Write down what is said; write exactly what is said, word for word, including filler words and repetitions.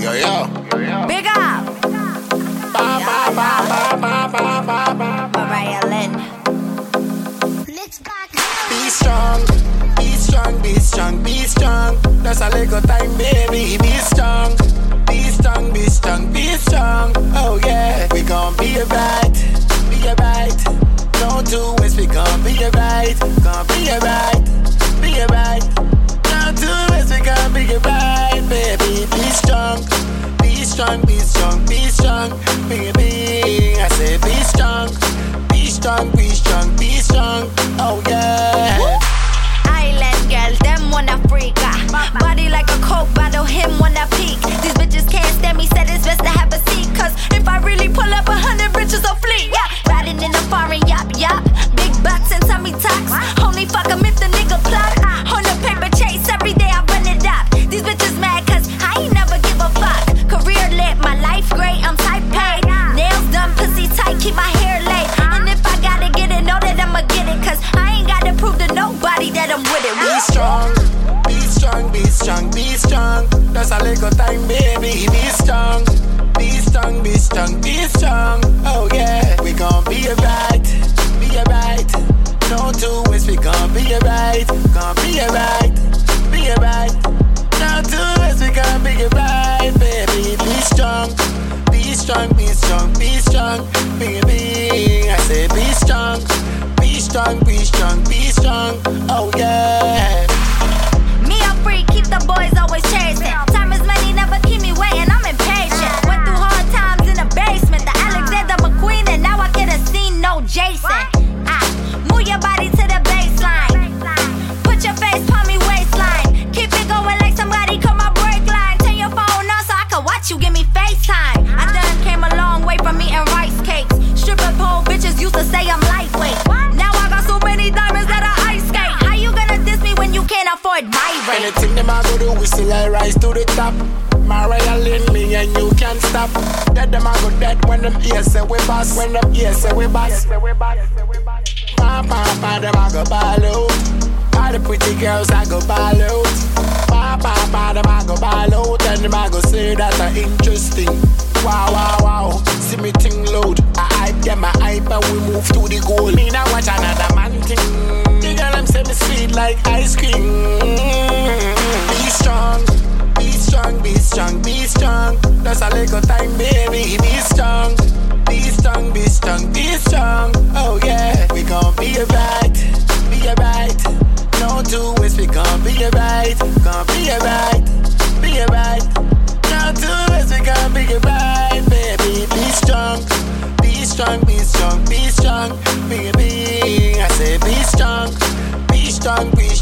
Yo, yo. Big up. Ba, ba, ba, ba, ba, ba, ba, ba. Mariah Lynn. Be strong, be strong, be strong, be strong. That's a little time, baby. Be strong, be strong, be strong, be strong. Oh yeah, we gon' be alright, be alright. No two ways, we gon' be alright, gon' be alright, be alright. No two ways, we gon' be alright, baby. Be strong, be strong, be strong, be strong, baby. I say be strong, be strong, be strong, be strong. Oh yeah. Island girl, them wanna freak ah. Body like a coke bottle, him wanna peek. These bitches can't stand me, said it's best to have a seat. Cause if I really pull up a hundred bitches will flee. Yeah. Riding in a foreign yop yop. Big butts and tummy tucks. Only fuck 'em if the nigga plot. On the paper chase, every day I run it up. These bitches mad cause I ain't never give a fuck. Career lit, my life great, I'm type paid. Nails done, pussy tight, keep my hair laid. And if I gotta get it, know that I'ma get it. Cause I ain't gotta prove to nobody that I'm with it. Be strong, be strong, be strong, be strong. That's a little time, baby. Be strong, be strong, be strong, be strong. Oh yeah, we gon' be alright, be alright. No two ways, we gon' be alright, gon' be alright, be alright. No two ways, we gon' be alright, baby. Be strong, be strong, be strong, be strong, baby. I say be strong, be strong, be strong, be strong. Oh yeah. Me a freak, keep the boys always chasing. Time is money, never keep me waiting, I'm impatient. Went through hard times in the basement. The Alexander McQueen, and now I get a scene, no Jason. Ah, move your body to the baseline. Put your face on me waistline. Keep it going like somebody cut my brake line. Turn your phone on so I can watch you, give me FaceTime. I done came a long way from eating rice cakes. Stripper pole bitches used to say I'm lightweight. Now I got so many diamonds that I ice skate. How you gonna diss me when you can't afford my rate? Anything them I go do, we still I rise to the top. Mariah Lynn, me and you can't stop. Dead them I go dead when them ears say we boss. When them ears say we boss. Pa pa pa them I go ball out. All the pretty girls I go ball out. Pa pa pa them I go ball out. And them I go say that are interesting. Wow wow wow, see me ting load. I hype them, I hype and we move to the goal. Me now watch another man ting. The girl them say me sweet like ice cream. Be strong, be strong, be strong, be strong. That's a little time, baby. Be strong, be strong, be strong, be strong. Oh yeah, we gon' be alright, be alright. No two ways, we gon' be alright, gon' be alright, be alright. No two ways, we gon' be alright, baby. Be strong, be strong, be strong, be strong, baby. I say be strong, be strong, be